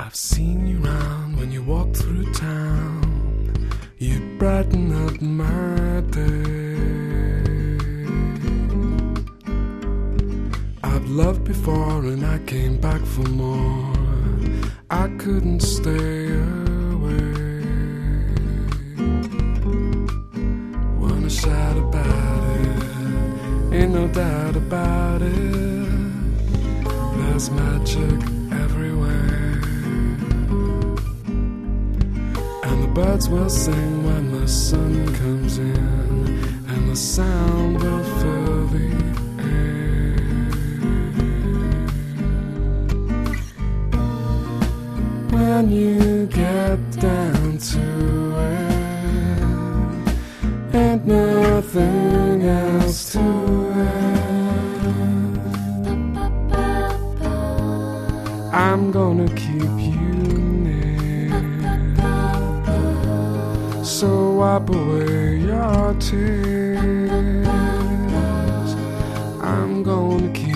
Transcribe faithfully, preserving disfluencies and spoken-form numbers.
I've seen you round when you walk through town. You brighten up my day. I've loved before and I came back for more. I couldn't stay away. Wanna shout about it, ain't no doubt about it. There's magic everywhere, and the birds will sing when the sun comes in, and the sound will fill the air. When you get down to it, ain't nothing else to it. I'm gonna keep you near, so wipe away your tears. I'm gonna keep